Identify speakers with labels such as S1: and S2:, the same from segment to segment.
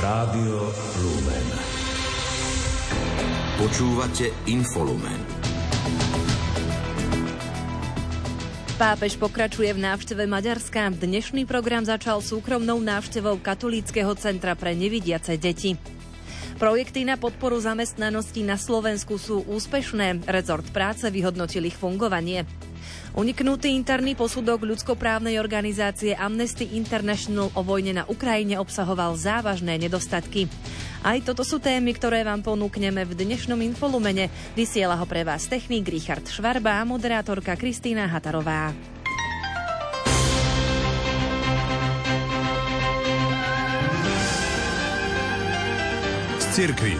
S1: Rádio Lumen. Počúvate Infolumen.
S2: Pápež pokračuje v návšteve Maďarska. Dnešný program začal súkromnou návštevou Katolíckeho centra pre nevidiace deti. Projekty na podporu zamestnanosti na Slovensku sú úspešné. Rezort práce vyhodnotil ich fungovanie. Uniknutý interný posudok ľudskoprávnej organizácie Amnesty International o vojne na Ukrajine obsahoval závažné nedostatky. Aj toto sú témy, ktoré vám ponúkneme v dnešnom Infolumene. Vysiela ho pre vás technik Richard Švarba a moderátorka Kristína Hatarová.
S1: Z cirkvi.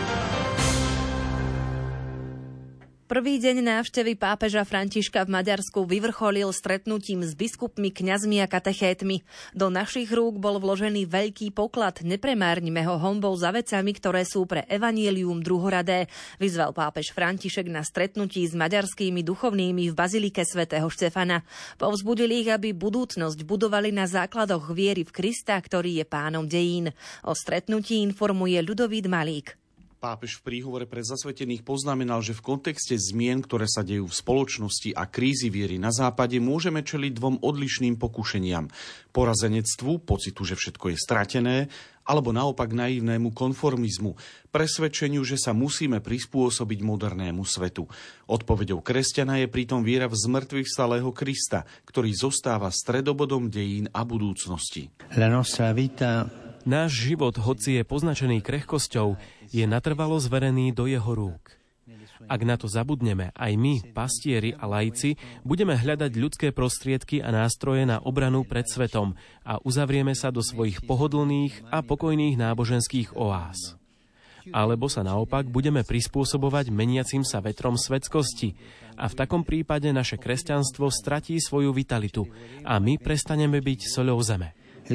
S2: Prvý deň návštevy pápeža Františka v Maďarsku vyvrcholil stretnutím s biskupmi, kňazmi a katechétmi. Do našich rúk bol vložený veľký poklad, nepremárnime ho honbou za vecami, ktoré sú pre evanjelium druhoradé, vyzval pápež František na stretnutí s maďarskými duchovnými v bazilike svätého Štefana. Povzbudil ich, aby budúcnosť budovali na základoch viery v Krista, ktorý je pánom dejín. O stretnutí informuje Ľudovít Malík.
S3: Pápež v príhovore pre zasvetených poznamenal, že v kontexte zmien, ktoré sa dejú v spoločnosti a krízy viery na západe, môžeme čeliť dvom odlišným pokušeniam. Porazenectvu, pocitu, že všetko je stratené, alebo naopak naivnému konformizmu, presvedčeniu, že sa musíme prispôsobiť modernému svetu. Odpoveďou kresťana je pritom viera v zmrtvých stalého Krista, ktorý zostáva stredobodom dejín a budúcnosti.
S4: Náš život, hoci je poznačený krehkosťou, je natrvalo zverený do jeho rúk. Ak na to zabudneme, aj my, pastieri a laici, budeme hľadať ľudské prostriedky a nástroje na obranu pred svetom a uzavrieme sa do svojich pohodlných a pokojných náboženských oáz. Alebo sa naopak budeme prispôsobovať meniacim sa vetrom svetskosti a v takom prípade naše kresťanstvo stratí svoju vitalitu a my prestaneme byť soľou zeme.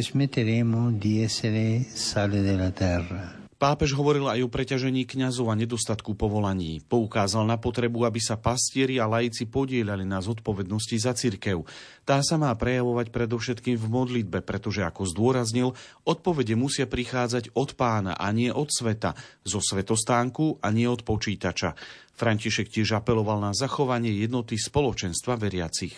S3: Pápež hovoril aj o preťažení kňazov a nedostatku povolaní. Poukázal na potrebu, aby sa pastieri a laici podieľali na zodpovednosti za cirkev. Tá sa má prejavovať predovšetkým v modlitbe, pretože, ako zdôraznil, odpovede musia prichádzať od Pána a nie od sveta, zo svetostánku a nie od počítača. František tiež apeloval na zachovanie jednoty spoločenstva veriacich.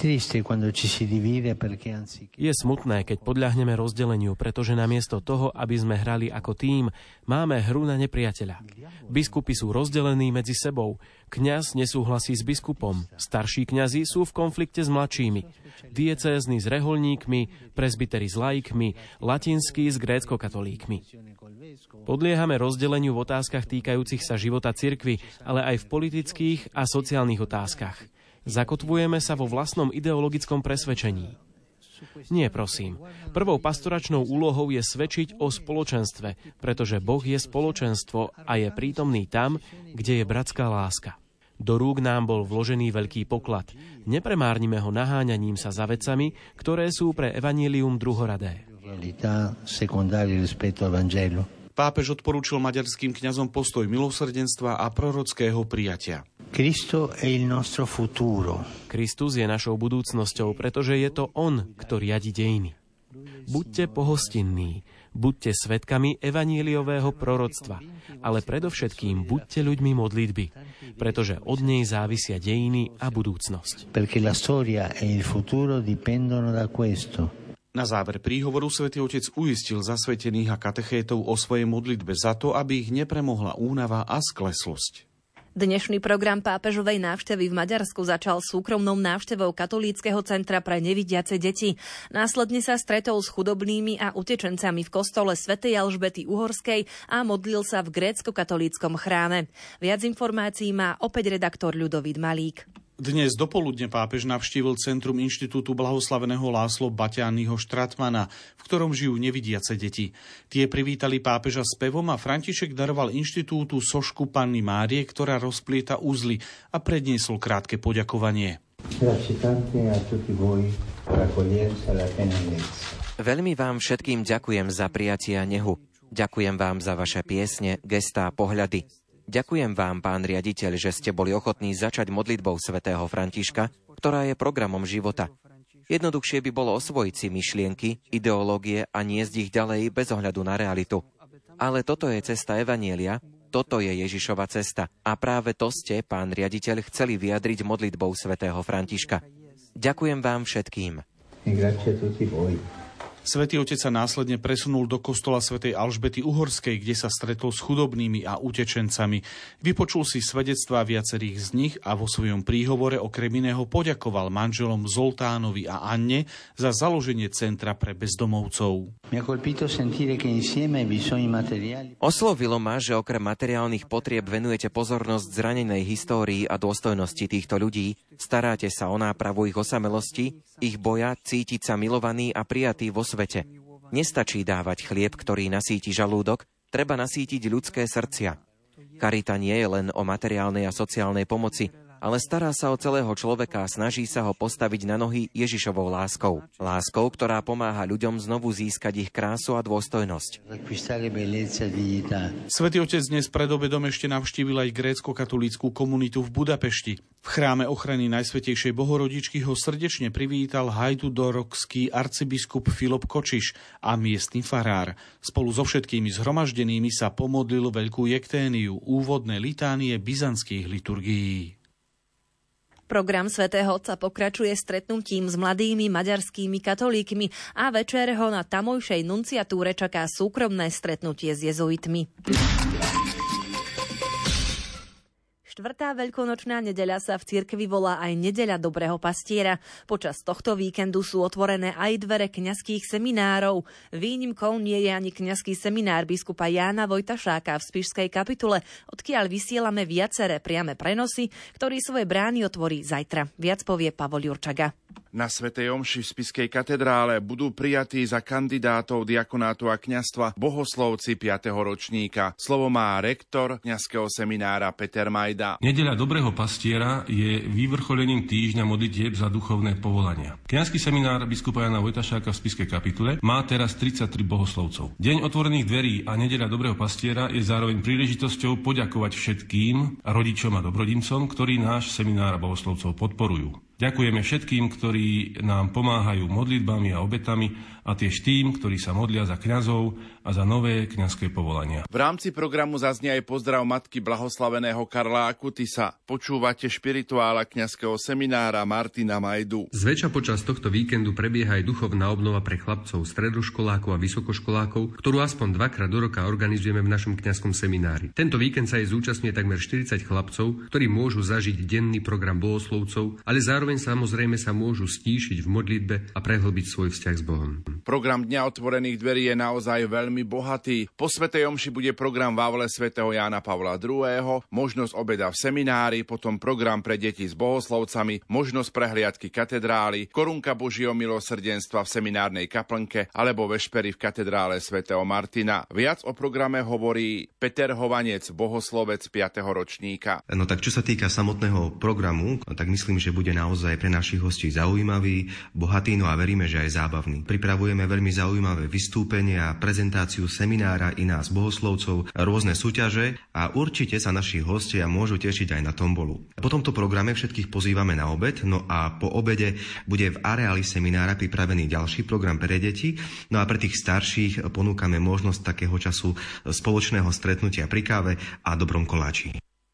S4: Je smutné, keď podľahneme rozdeleniu, pretože namiesto toho, aby sme hrali ako tím, máme hru na nepriateľa. Biskupy sú rozdelení medzi sebou. Kňaz nesúhlasí s biskupom. Starší kňazi sú v konflikte s mladšími. Diecézni s reholníkmi, presbyteri s laikmi, latinskí s grécko-katolíkmi. Podliehame rozdeleniu v otázkach týkajúcich sa života cirkvi, ale aj v politických a sociálnych otázkach. Zakotvujeme sa vo vlastnom ideologickom presvedčení. Nie, prosím. Prvou pastoračnou úlohou je svedčiť o spoločenstve, pretože Boh je spoločenstvo a je prítomný tam, kde je bratská láska. Do rúk nám bol vložený veľký poklad. Nepremárnime ho naháňaním sa za vecami, ktoré sú pre evanjelium druhoradé.
S3: Pápež odporúčil maďarským kňazom postoj milosrdenstva a prorockého prijatia.
S4: Kristus je našou budúcnosťou, pretože je to On, kto riadi dejiny. Buďte pohostinní, buďte svedkami evanjeliového proroctva, ale predovšetkým buďte ľuďmi modlitby, pretože od nej závisia dejiny a budúcnosť.
S3: Na záver príhovoru Svätý Otec uistil zasvetených a katechétov o svojej modlitbe za to, aby ich nepremohla únava a skleslosť.
S2: Dnešný program pápežovej návštevy v Maďarsku začal súkromnou návštevou Katolíckeho centra pre nevidiace deti. Následne sa stretol s chudobnými a utečencami v kostole svätej Alžbety Uhorskej a modlil sa v grécko-katolíckom chráme. Viac informácií má opäť redaktor Ľudovít Malík.
S3: Dnes dopoludne pápež navštívil Centrum Inštitútu blahoslaveného László Baťányho Štratmana, v ktorom žijú nevidiace deti. Tie privítali pápeža spevom a František daroval inštitútu sošku Panny Márie, ktorá rozplieta uzly, a predniesol krátke poďakovanie.
S5: Veľmi vám všetkým ďakujem za prijatie a nehu. Ďakujem vám za vaše piesne, gestá, pohľady. Ďakujem vám, pán riaditeľ, že ste boli ochotní začať modlitbou svätého Františka, ktorá je programom života. Jednoduchšie by bolo osvojiť si myšlienky, ideológie a niesť ich ďalej bez ohľadu na realitu. Ale toto je cesta Evanjelia, toto je Ježišova cesta. A práve to ste, pán riaditeľ, chceli vyjadriť modlitbou svätého Františka. Ďakujem vám všetkým.
S3: Svätý Otec sa následne presunul do kostola svätej Alžbety Uhorskej, kde sa stretol s chudobnými a utečencami. Vypočul si svedectvá viacerých z nich a vo svojom príhovore okrem iného poďakoval manželom Zoltánovi a Anne za založenie centra pre bezdomovcov.
S5: Oslovilo ma, že okrem materiálnych potrieb venujete pozornosť zranenej histórii a dôstojnosti týchto ľudí, staráte sa o nápravu ich osamelosti, ich boja cítiť sa milovaný a prijatý vo svete. Nestačí dávať chlieb, ktorý nasíti žalúdok, treba nasítiť ľudské srdcia. Charita nie je len o materiálnej a sociálnej pomoci, ale stará sa o celého človeka a snaží sa ho postaviť na nohy Ježišovou láskou. Láskou, ktorá pomáha ľuďom znovu získať ich krásu a dôstojnosť.
S3: Svätý Otec dnes pred obedom ešte navštívil aj grécko-katolícku komunitu v Budapešti. V chráme ochrany Najsvätejšej Bohorodičky ho srdečne privítal hajdúdorokský arcibiskup Filip Kočiš a miestny farár. Spolu so všetkými zhromaždenými sa pomodlil veľkú jekténiu, úvodné litánie byzantských liturgií.
S2: Program svätého Otca pokračuje stretnutím s mladými maďarskými katolíkmi a večer ho na tamojšej nunciatúre čaká súkromné stretnutie s jezuitmi. Štvrtá veľkonočná nedeľa sa v cirkvi volá aj Nedeľa dobrého pastiera. Počas tohto víkendu sú otvorené aj dvere kňazských seminárov. Výnimkou nie je ani kňazský seminár biskupa Jána Vojtašáka v Spišskej kapitule, odkiaľ vysielame viaceré priame prenosy, ktorý svoje brány otvorí zajtra. Viac povie Pavol Jurčaga.
S6: Na svätej omši v Spišskej katedrále budú prijatí za kandidátov diakonátu a kňazstva bohoslovci 5. ročníka. Slovo má rektor kňazského seminára Peter Majda.
S7: Nedeľa dobrého pastiera je vyvrcholením týždňa modlitieb za duchovné povolania. Kňazský seminár biskupa Jána Vojtašáka v Spišskej kapitule má teraz 33 bohoslovcov. Deň otvorených dverí a Nedeľa dobrého pastiera je zároveň príležitosťou poďakovať všetkým rodičom a dobrodincom, ktorí náš seminár a bohoslovcov podporujú. Ďakujeme všetkým, ktorí nám pomáhajú modlitbami a obetami a tiež tým, ktorí sa modlia za kňazov a za nové kňazské povolania.
S6: V rámci programu zaznie aj pozdrav matky blahoslaveného Karla Akutisa. Počúvate špirituála kňazského seminára Martina Majdu.
S8: Zväčša počas tohto víkendu prebieha aj duchovná obnova pre chlapcov, stredoškolákov a vysokoškolákov, ktorú aspoň 2-krát do roka organizujeme v našom kňazskom seminári. Tento víkend sa jej zúčastňuje takmer 40 chlapcov, ktorí môžu zažiť denný program bohoslovcov, ale zároveň samozrejme sa môžu stíšiť v modlitbe a prehlbiť svoj vzťah s Bohom.
S6: Program Dňa otvorených dverí je naozaj veľmi bohatý. Po svätej omši bude program v aule svätého Jána Pavla II., možnosť obeda v seminári, potom program pre deti s bohoslovcami, možnosť prehliadky katedrály, korunka Božieho milosrdenstva v seminárnej kaplnke alebo vešpery v katedrále svätého Martina. Viac o programe hovorí Peter Hovanec, bohoslovec 5. ročníka.
S9: No tak čo sa týka samotného programu, tak myslím, že bude naozaj pre našich hostí zaujímavý, bohatý, no a veríme, že aj zábavný. Pripravujeme veľmi zaujímavé vystúpenia, prezentáciu seminára i nás bohoslovcov, rôzne súťaže a určite sa naši hostia môžu tešiť aj na tombolu. Po tomto programe všetkých pozývame na obed, no a po obede bude v areáli seminára pripravený ďalší program pre deti, no a pre tých starších ponúkame možnosť takého času spoločného stretnutia pri káve a dobrom koláči.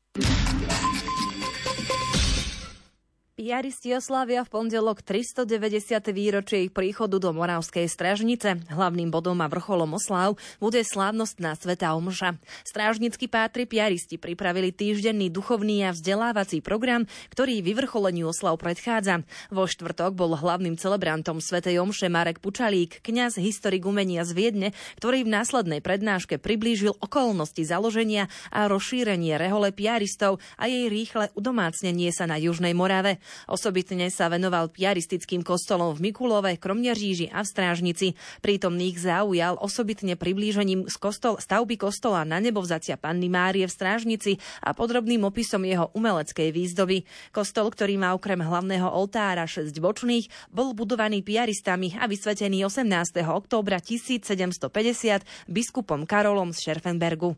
S2: Piaristi oslávia v pondelok 390. výročie ich príchodu do Moravskej Strážnice. Hlavným bodom a vrcholom osláv bude slávnostná svätá omša. Strážnickí pátri piaristi pripravili týždenný duchovný a vzdelávací program, ktorý vyvrcholeniu oslav predchádza. Vo štvrtok bol hlavným celebrantom svätej omše Marek Pučalík, kňaz historik umenia z Viedne, ktorý v následnej prednáške priblížil okolnosti založenia a rozšírenie rehole piaristov a jej rýchle udomácnenie sa na Južnej Morave. Osobitne sa venoval piaristickým kostolom v Mikulove, Kromneříži a v Strážnici. Prítomných zaujal osobitne priblížením stavby kostola Na Nebovzatia Panny Márie v Strážnici a podrobným opisom jeho umeleckej výzdoby. Kostol, ktorý má okrem hlavného oltára 6 bočných, bol budovaný piaristami a vysvetený 18. októbra 1750 biskupom Karolom z Šerfenbergu.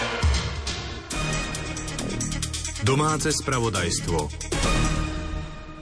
S1: Domáce spravodajstvo.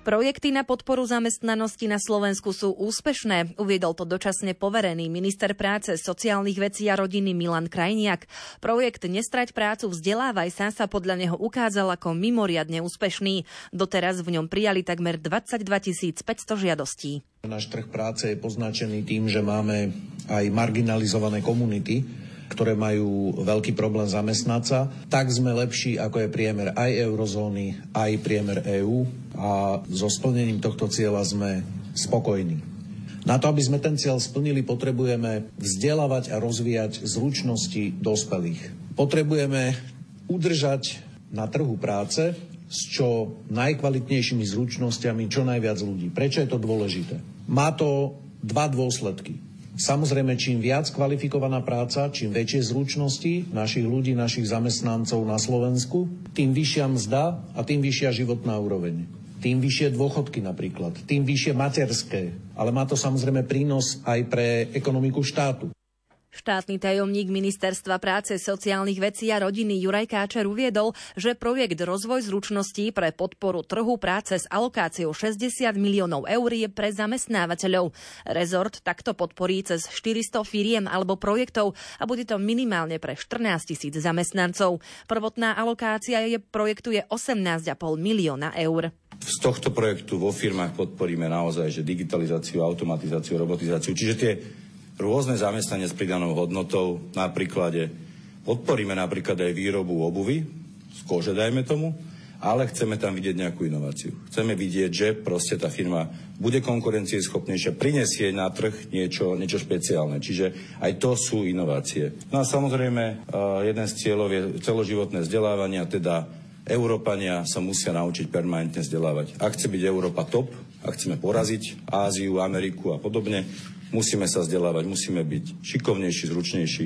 S2: Projekty na podporu zamestnanosti na Slovensku sú úspešné, uviedol to dočasne poverený minister práce, sociálnych vecí a rodiny Milan Krajniak. Projekt Nestrať prácu, vzdelávaj sa podľa neho ukázal ako mimoriadne úspešný. Doteraz v ňom prijali takmer 22 500 žiadostí.
S10: Náš trh práce je poznačený tým, že máme aj marginalizované komunity, ktoré majú veľký problém zamestnať sa, tak sme lepší, ako je priemer aj eurozóny, aj priemer EÚ a so splnením tohto cieľa sme spokojní. Na to, aby sme ten cieľ splnili, potrebujeme vzdelávať a rozvíjať zručnosti dospelých. Potrebujeme udržať na trhu práce s čo najkvalitnejšími zručnosťami čo najviac ľudí. Prečo je to dôležité? Má to dva dôsledky. Samozrejme, čím viac kvalifikovaná práca, čím väčšie zručnosti našich ľudí, našich zamestnancov na Slovensku, tým vyššia mzda a tým vyššia životná úroveň. Tým vyššie dôchodky napríklad, tým vyššie materské, ale má to samozrejme prínos aj pre ekonomiku štátu.
S2: Štátny tajomník Ministerstva práce, sociálnych vecí a rodiny Juraj Káčer uviedol, že projekt Rozvoj zručností pre podporu trhu práce s alokáciou 60 miliónov eur je pre zamestnávateľov. Rezort takto podporí cez 400 firiem alebo projektov a bude to minimálne pre 14 000 zamestnancov. Prvotná alokácia projektu je 18,5 milióna eur.
S11: Z tohto projektu vo firmách podporíme naozaj že digitalizáciu, automatizáciu, robotizáciu, čiže tie rôzne zamestnanie s pridanou hodnotou. Na príklade podporíme napríklad aj výrobu obuvy z kože, dajme tomu, ale chceme tam vidieť nejakú inováciu. Chceme vidieť, že proste tá firma bude konkurencieschopnejšia, prinesie na trh niečo špeciálne. Čiže aj to sú inovácie. No a samozrejme, jeden z cieľov je celoživotné vzdelávanie, teda Európania sa musia naučiť permanentne vzdelávať. Ak chce byť Európa top, ak chceme poraziť Áziu, Ameriku a podobne, musíme sa vzdelávať, musíme byť šikovnejší, zručnejší.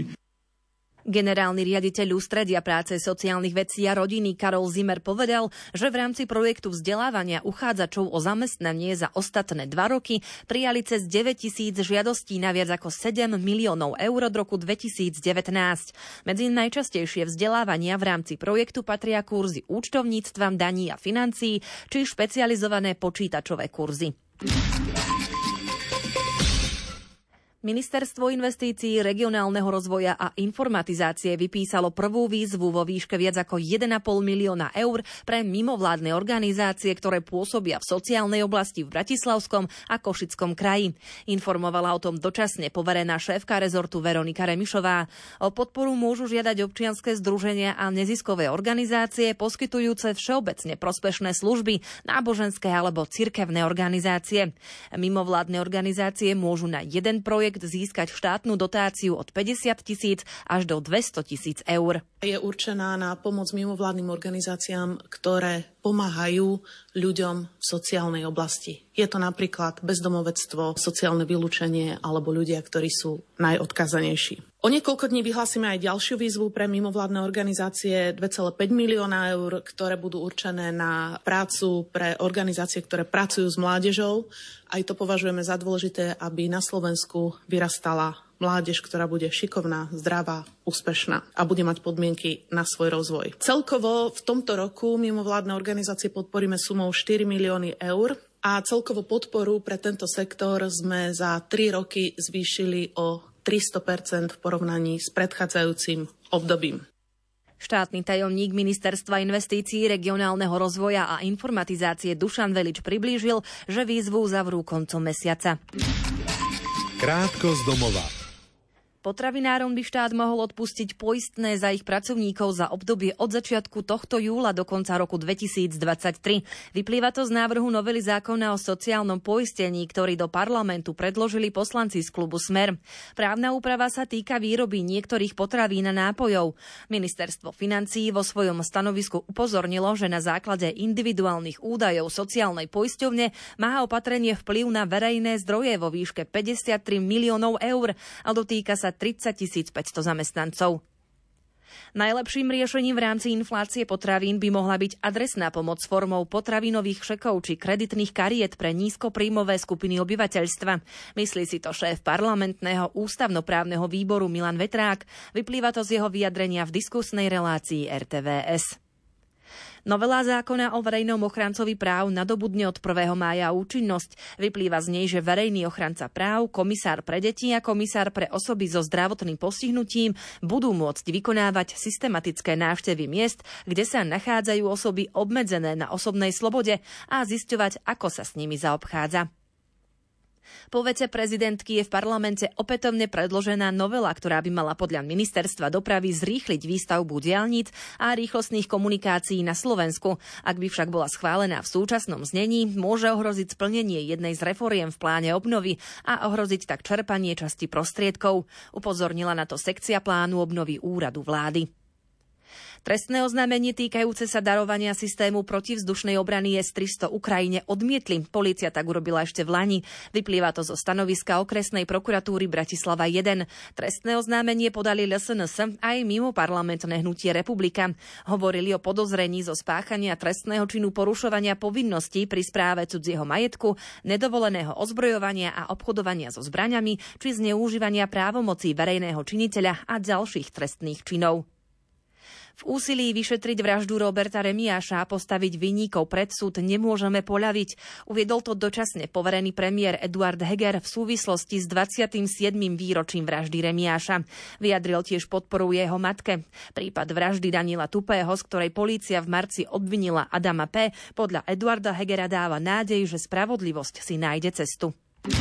S2: Generálny riaditeľ Ústredia práce, sociálnych vecí a rodiny Karol Zimmer povedal, že v rámci projektu vzdelávania uchádzačov o zamestnanie za ostatné 2 roky prijali cez 9 000 žiadostí na viac ako 7 miliónov eur od roku 2019. Medzi najčastejšie vzdelávania v rámci projektu patria kurzy účtovníctva, daní a financií či špecializované počítačové kurzy. Ministerstvo investícií, regionálneho rozvoja a informatizácie vypísalo prvú výzvu vo výške viac ako 1,5 milióna eur pre mimovládne organizácie, ktoré pôsobia v sociálnej oblasti v Bratislavskom a Košickom kraji. Informovala o tom dočasne poverená šéfka rezortu Veronika Remišová. O podporu môžu žiadať občianske združenia a neziskové organizácie poskytujúce všeobecne prospešné služby, náboženské alebo cirkevné organizácie. Mimovládne organizácie môžu na jeden projekt získať štátnu dotáciu od 50 000 až do 200 000 eur.
S12: Je určená na pomoc mimovládnym organizáciám, ktoré pomáhajú ľuďom v sociálnej oblasti. Je to napríklad bezdomovectvo, sociálne vylúčenie alebo ľudia, ktorí sú najodkázanejší. O niekoľko dní vyhlásime aj ďalšiu výzvu pre mimovládne organizácie 2,5 milióna eur, ktoré budú určené na prácu pre organizácie, ktoré pracujú s mládežou. Aj to považujeme za dôležité, aby na Slovensku vyrastala mládež, ktorá bude šikovná, zdravá, úspešná a bude mať podmienky na svoj rozvoj. Celkovo v tomto roku mimovládne organizácie podporíme sumou 4 milióny eur a celkovo podporu pre tento sektor sme za 3 roky zvýšili o 300% v porovnaní s predchádzajúcim obdobím.
S2: Štátny tajomník Ministerstva investícií, regionálneho rozvoja a informatizácie Dušan Velič priblížil, že výzvu zavrú koncom mesiaca.
S1: Krátko z domova.
S2: Potravinárom by štát mohol odpustiť poistné za ich pracovníkov za obdobie od začiatku tohto júla do konca roku 2023. Vyplýva to z návrhu novely zákona o sociálnom poistení, ktorý do parlamentu predložili poslanci z klubu Smer. Právna úprava sa týka výroby niektorých potravín a nápojov. Ministerstvo financií vo svojom stanovisku upozornilo, že na základe individuálnych údajov sociálnej poisťovne má opatrenie vplyv na verejné zdroje vo výške 53 miliónov eur a dotýka sa 30 500 zamestnancov. Najlepším riešením v rámci inflácie potravín by mohla byť adresná pomoc formou potravinových šekov či kreditných kariet pre nízkopríjmové skupiny obyvateľstva. Myslí si to šéf parlamentného ústavnoprávneho výboru Milan Vetrák. Vyplýva to z jeho vyjadrenia v diskusnej relácii RTVS. Novela zákona o verejnom ochrancovi práv nadobudne od 1. mája účinnosť. Vyplýva z nej, že verejný ochranca práv, komisár pre deti a komisár pre osoby so zdravotným postihnutím budú môcť vykonávať systematické návštevy miest, kde sa nachádzajú osoby obmedzené na osobnej slobode a zisťovať, ako sa s nimi zaobchádza. Po vete prezidentky je v parlamente opätovne predložená novela, ktorá by mala podľa ministerstva dopravy zrýchliť výstavbu diaľnic a rýchlostných komunikácií na Slovensku. Ak by však bola schválená v súčasnom znení, môže ohroziť splnenie jednej z reforiem v pláne obnovy a ohroziť tak čerpanie časti prostriedkov. Upozornila na to sekcia plánu obnovy Úradu vlády. Trestné oznámenie týkajúce sa darovania systému protivzdušnej obrany S-300 Ukrajine odmietli. Polícia tak urobila ešte v lani. Vyplýva to zo stanoviska okresnej prokuratúry Bratislava 1. Trestné oznámenie podali LSNS aj mimo parlamentné hnutie Republika. Hovorili o podozrení zo spáchania trestného činu porušovania povinností pri správe cudzieho majetku, nedovoleného ozbrojovania a obchodovania so zbraňami či zneužívania právomocí verejného činiteľa a ďalších trestných činov. V úsilí vyšetriť vraždu Roberta Remiáša a postaviť vinníkov pred súd nemôžeme poľaviť. Uviedol to dočasne poverený premiér Eduard Heger v súvislosti s 27. výročím vraždy Remiáša. Vyjadril tiež podporu jeho matke. Prípad vraždy Daniela Tupého, z ktorej polícia v marci obvinila Adama P., podľa Eduarda Hegera dáva nádej, že spravodlivosť si nájde cestu.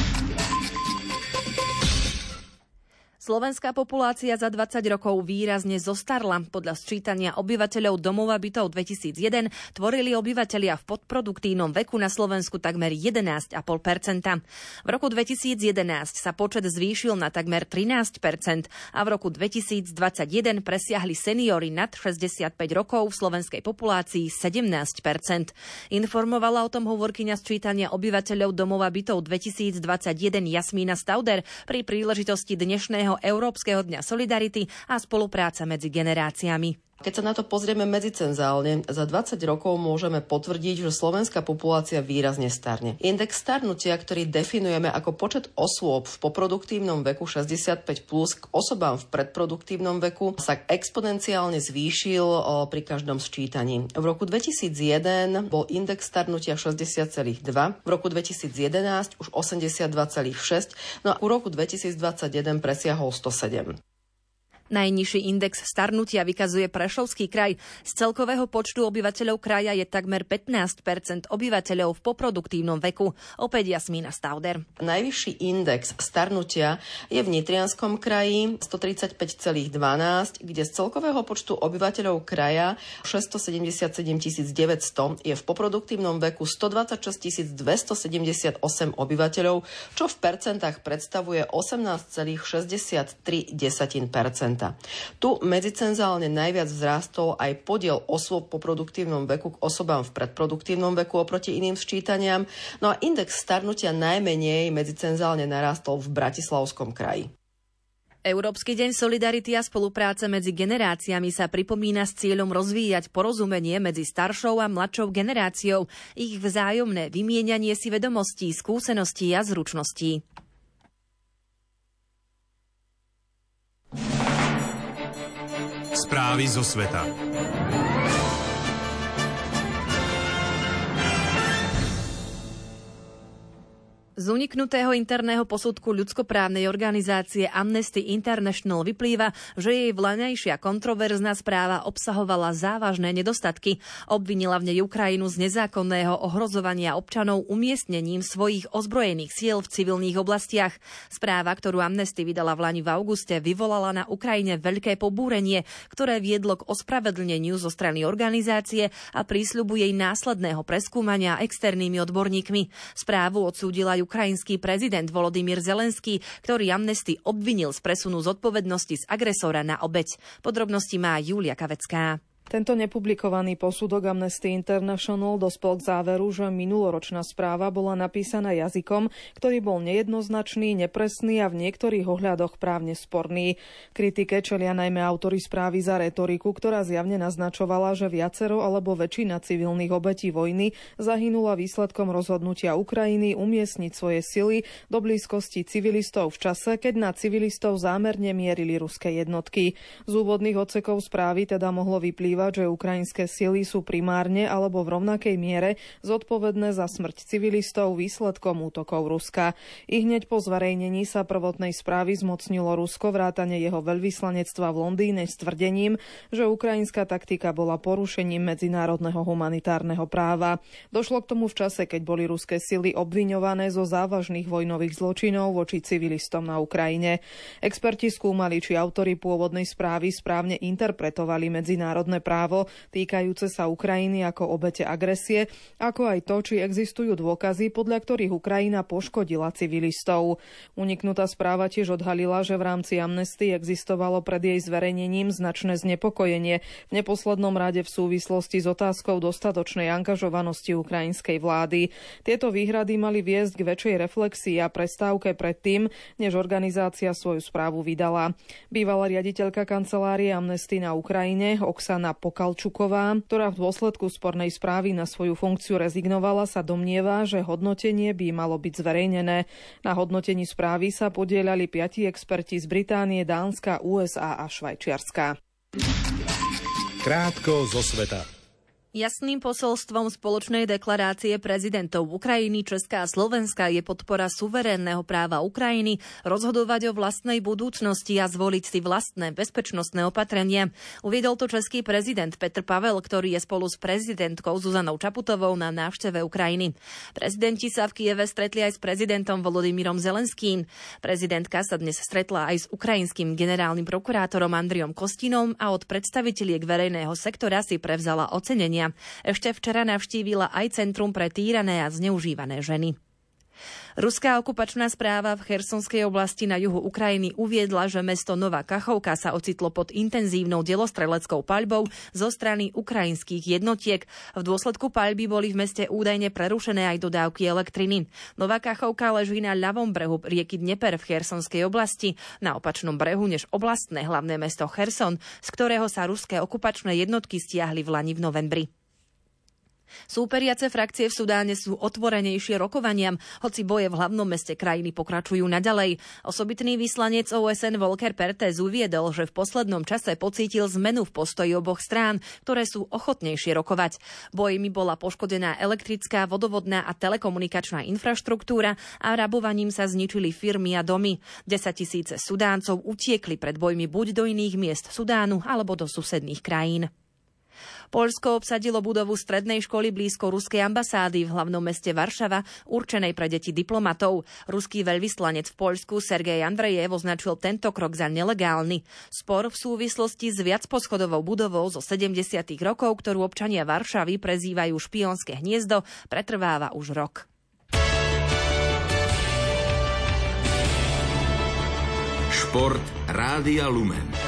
S2: Slovenská populácia za 20 rokov výrazne zostarla. Podľa sčítania obyvateľov domova bytov 2001 tvorili obyvatelia v podproduktívnom veku na Slovensku takmer 11,5%. V roku 2011 sa počet zvýšil na takmer 13% a v roku 2021 presiahli seniory nad 65 rokov v slovenskej populácii 17%. Informovala o tom hovorkyňa sčítania obyvateľov domova bytov 2021 Jasmína Stauder pri príležitosti dnešného Európskeho dňa solidarity a spolupráca medzi generáciami.
S13: Keď sa na to pozrieme medzicenzálne, za 20 rokov môžeme potvrdiť, že slovenská populácia výrazne starne. Index starnutia, ktorý definujeme ako počet osôb v poproduktívnom veku 65+, k osobám v predproduktívnom veku, sa exponenciálne zvýšil pri každom sčítaní. V roku 2001 bol index starnutia 60,2, v roku 2011 už 82,6, no a v roku 2021 presiahol 107.
S2: Najnižší index starnutia vykazuje Prešovský kraj. Z celkového počtu obyvateľov kraja je takmer 15% obyvateľov v poproduktívnom veku. Opäť Jasmína Stauder.
S13: Najvyšší index starnutia je v Nitrianskom kraji 135,12, kde z celkového počtu obyvateľov kraja 677 900 je v poproduktívnom veku 126 278 obyvateľov, čo v percentách predstavuje 18,63%. Tu medzicenzálne najviac vzrástol aj podiel osôb po produktívnom veku k osobám v predproduktívnom veku oproti iným sčítaniam, no a index starnutia najmenej medzicenzálne narástol v Bratislavskom kraji.
S2: Európsky deň solidarity a spolupráce medzi generáciami sa pripomína s cieľom rozvíjať porozumenie medzi staršou a mladšou generáciou, ich vzájomné vymienianie si vedomostí, skúseností a zručností.
S1: Správy zo sveta.
S2: Z uniknutého interného posudku ľudskoprávnej organizácie Amnesty International vyplýva, že jej vlaňajšia kontroverzná správa obsahovala závažné nedostatky. Obvinila v nej Ukrajinu z nezákonného ohrozovania občanov umiestnením svojich ozbrojených síl v civilných oblastiach. Správa, ktorú Amnesty vydala v lani v auguste, vyvolala na Ukrajine veľké pobúrenie, ktoré viedlo k ospravedlneniu zo strany organizácie a prísľubu jej následného preskúmania externými odborníkmi. Správu odsúdila ukrajinský prezident Volodymyr Zelenský, ktorý Amnesty obvinil z presunu zodpovednosti z agresora na obeť. Podrobnosti má Julia Kavecká.
S14: Tento nepublikovaný posudok Amnesty International dospel k záveru, že minuloročná správa bola napísaná jazykom, ktorý bol nejednoznačný, nepresný a v niektorých ohľadoch právne sporný. Kritike čelia najmä autori správy za retoriku, ktorá zjavne naznačovala, že viacero alebo väčšina civilných obetí vojny zahynula výsledkom rozhodnutia Ukrajiny umiestniť svoje sily do blízkosti civilistov v čase, keď na civilistov zámerne mierili ruské jednotky. Z úvodných odsekov správy teda mohlo vyplývať, skrývať, že ukrajinské sily sú primárne alebo v rovnakej miere zodpovedné za smrť civilistov výsledkom útokov Ruska. I hneď po zverejnení sa prvotnej správy zmocnilo Rusko vrátane jeho veľvyslanectva v Londýne s tvrdením, že ukrajinská taktika bola porušením medzinárodného humanitárneho práva. Došlo k tomu v čase, keď boli ruské sily obviňované zo závažných vojnových zločinov voči civilistom na Ukrajine. Experti skúmali, či autori pôvodnej správy správne interpretovali medzinárodné právo týkajúce sa Ukrajiny ako obete agresie, ako aj to, či existujú dôkazy, podľa ktorých Ukrajina poškodila civilistov. Uniknutá správa tiež odhalila, že v rámci amnestie existovalo pred jej zverejnením značné znepokojenie, v neposlednom rade v súvislosti s otázkou dostatočnej angažovanosti ukrajinskej vlády. Tieto výhrady mali viesť k väčšej reflexii a prestávke predtým, než organizácia svoju správu vydala. Bývalá riaditeľka kancelárie Amnesty na Ukrajine Oksana Pokalčuková, ktorá v dôsledku spornej správy na svoju funkciu rezignovala, sa domnieva, že hodnotenie by malo byť zverejnené. Na hodnotení správy sa podieľali 5 experti z Británie, Dánska, USA a Švajčiarska.
S1: Krátko zo sveta.
S2: Jasným posolstvom spoločnej deklarácie prezidentov Ukrajiny, Česka a Slovenska je podpora suverénneho práva Ukrajiny rozhodovať o vlastnej budúcnosti a zvoliť si vlastné bezpečnostné opatrenia. Uviedol to český prezident Petr Pavel, ktorý je spolu s prezidentkou Zuzanou Čaputovou na návšteve Ukrajiny. Prezidenti sa v Kieve stretli aj s prezidentom Volodymyrom Zelenským. Prezidentka sa dnes stretla aj s ukrajinským generálnym prokurátorom Andriom Kostinom a od predstaviteľiek verejného sektora si prevzala ocenenia. Ešte včera navštívila aj Centrum pre týrané a zneužívané ženy. Ruská okupačná správa v Chersonskej oblasti na juhu Ukrajiny uviedla, že mesto Nová Kachovka sa ocitlo pod intenzívnou delostreleckou paľbou zo strany ukrajinských jednotiek. V dôsledku paľby boli v meste údajne prerušené aj dodávky elektriny. Nová Kachovka leží na ľavom brehu rieky Dneper v Chersonskej oblasti, na opačnom brehu než oblastné hlavné mesto Cherson, z ktorého sa ruské okupačné jednotky stiahli vlani v novembri. Súperiace frakcie v Sudáne sú otvorenejšie rokovaniam, hoci boje v hlavnom meste krajiny pokračujú naďalej. Osobitný vyslanec OSN Volker Perthes uviedol, že v poslednom čase pocítil zmenu v postoji oboch strán, ktoré sú ochotnejšie rokovať. Bojmi bola poškodená elektrická, vodovodná a telekomunikačná infraštruktúra a rabovaním sa zničili firmy a domy. 10 000 Sudáncov utiekli pred bojmi buď do iných miest Sudánu alebo do susedných krajín. Poľsko obsadilo budovu strednej školy blízko ruskej ambasády v hlavnom meste Varšava, určenej pre deti diplomatov. Ruský veľvyslanec v Poľsku Sergej Andrejev označil tento krok za nelegálny. Spor v súvislosti s viacposchodovou budovou zo 70. rokov, ktorú občania Varšavy prezývajú špionské hniezdo, pretrváva už rok.
S15: Šport Rádia Lumen.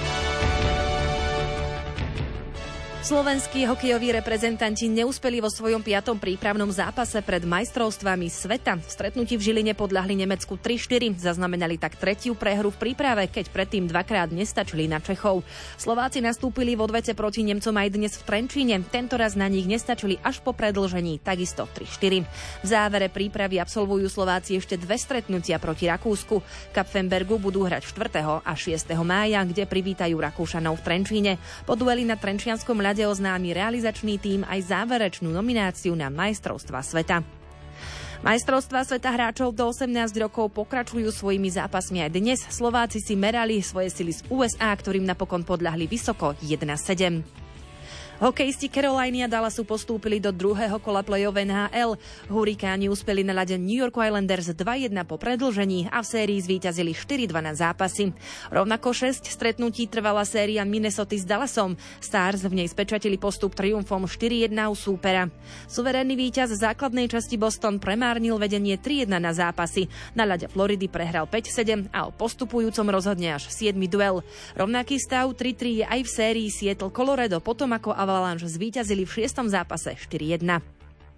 S2: Slovenskí hokejoví reprezentanti neúspeli vo svojom 5. prípravnom zápase pred majstrovstvami sveta. V stretnutí v Žiline podľahli Nemecku 3-4. Zaznamenali tak 3. prehru v príprave, keď predtým dvakrát nestačili na Čechov. Slováci nastúpili v odvete proti Nemcom aj dnes v Trenčíne. Tentoraz na nich nestačili až po predĺžení, takisto 3-4. V závere prípravy absolvujú Slováci ešte 2 stretnutia proti Rakúsku. Kapfenbergu budú hrať 4. a 6. mája, kde privítajú Rakúšanov v Trenčíne. Po dueli na trenčianskom ľade oznámi realizačný tím aj záverečnú nomináciu na majstrovstvá sveta. Majstrovstvá sveta hráčov do 18 rokov pokračujú svojimi zápasmi aj dnes. Slováci si merali svoje sily z USA, ktorým napokon podľahli vysoko 1-7. Hokejisti Caroliny a Dallasu postúpili do druhého kola play-off NHL. Hurikáni uspeli na ľade New York Islanders 2-1 po predĺžení a v sérii zvíťazili 4-2 na zápasy. Rovnako 6 stretnutí trvala séria Minnesota s Dallasom. Stars v nej spečatili postup triumfom 4-1 u súpera. Suverénny víťaz základnej časti Boston premárnil vedenie 3-1 na zápasy. Na ľade Floridy prehral 5-7 a o postupujúcom rozhodne až 7. duel. Rovnaký stav 3-3 je aj v sérii Seattle Colorado, potom ako Avalanche zvíťazili v 6. zápase 4-1.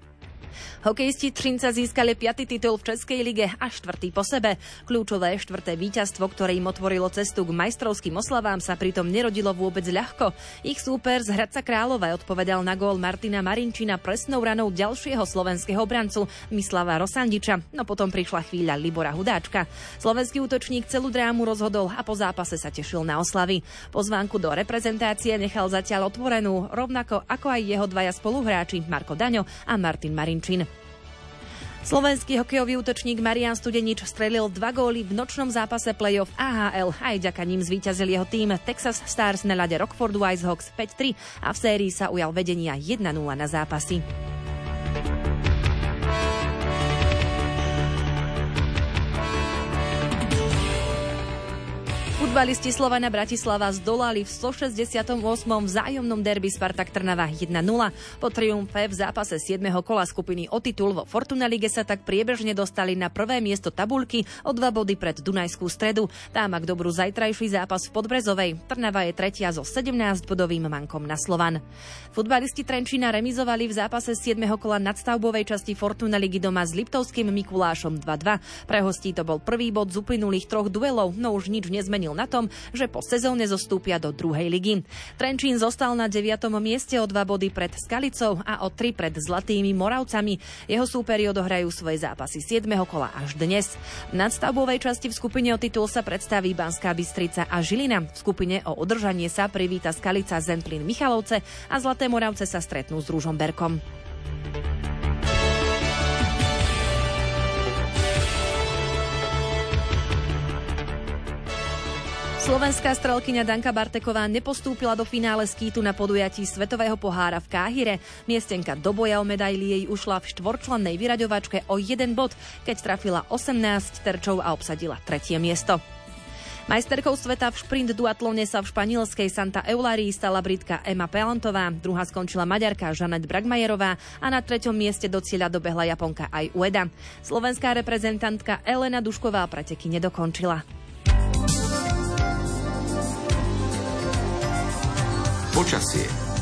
S2: Hokejisti Třinca získali 5. titul v Českej lige a 4. po sebe. Kľúčové 4. víťazstvo, ktoré im otvorilo cestu k majstrovským oslavám, sa pritom nerodilo vôbec ľahko. Ich súper z Hradca Králové odpovedal na gól Martina Marinčina presnou ranou ďalšieho slovenského obrancu Mislava Rosandiča, no potom prišla chvíľa Libora Hudáčka. Slovenský útočník celú drámu rozhodol a po zápase sa tešil na oslavy. Pozvánku do reprezentácie nechal zatiaľ otvorenú, rovnako ako aj jeho dvaja spoluhráči Marko Daňo a Martin Marinčin. Slovenský hokejový útočník Marián Studenič strelil 2 góly v nočnom zápase play-off AHL. Aj vďaka ním zvíťazil jeho tým Texas Stars na ľade Rockfordu Icehawks 5-3 a v sérii sa ujal vedenia 1-0 na zápasy. Futbalisti Slovana Bratislava zdolali v 168. vzájomnom derby Spartak Trnava 1-0. Po triumfe v zápase 7. kola skupiny o titul vo Fortuna Lige sa tak priebežne dostali na prvé miesto tabuľky o 2 body pred Dunajskú Stredu. Tá má k dobru zajtrajší zápas v Podbrezovej. Trnava je tretia so 17-bodovým mankom na Slovan. Futbalisti Trenčína remizovali v zápase 7. kola nadstavbovej časti Fortuna Ligy doma s Liptovským Mikulášom 2-2. Pre hostí to bol prvý bod z uplynulých 3 duelov, no už nič nezmenil na tom, že po sezóne zostúpia do 2. ligy. Trenčín zostal na 9. mieste o 2 body pred Skalicou a o 3 pred Zlatými Moravcami. Jeho súperi odohrajú svoje zápasy 7. kola až dnes. V nadstavbovej časti v skupine o titul sa predstaví Banská Bystrica a Žilina. V skupine o udržanie sa privíta Skalica, Zemplín, Michalovce a Zlaté Moravce sa stretnú s Ružomberkom. Slovenská strelkyňa Danka Barteková nepostúpila do finále skítu na podujatí Svetového pohára v Káhire. Miestenka do boja o medaily jej ušla v štvorčlennej vyraďovačke o 1 bod, keď trafila 18 terčov a obsadila 3. miesto. Majsterkou sveta v šprint duatlone sa v španielskej Santa Eularii stala Britka Emma Pelantová, druhá skončila Maďarka Žanet Bragmajerová a na 3. mieste do cieľa dobehla Japonka Ai Ueda. Slovenská reprezentantka Elena Dušková preteky nedokončila.
S15: Počasie.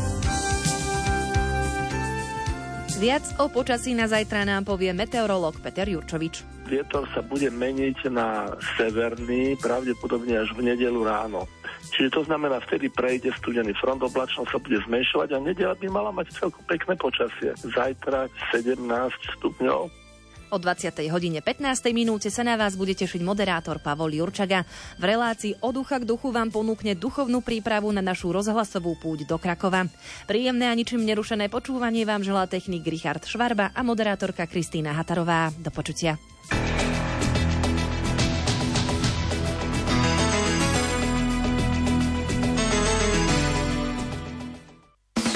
S2: Viac o počasí na zajtra nám povie meteorológ Peter Jurčovič.
S16: Vietor sa bude meniť na severný, pravdepodobne až v nedeľu ráno. Čiže to znamená, vtedy prejde studený front, oblačnosť sa bude zmenšovať a nedeľa by mala mať celkom pekné počasie. Zajtra 17 stupňov.
S2: O 20:15 sa na vás bude tešiť moderátor Pavol Jurčaga. V relácii Od ducha k duchu vám ponúkne duchovnú prípravu na našu rozhlasovú púť do Krakova. Príjemné a ničím nerušené počúvanie vám želá technik Richard Švarba a moderátorka Kristýna Hatarová. Do počutia.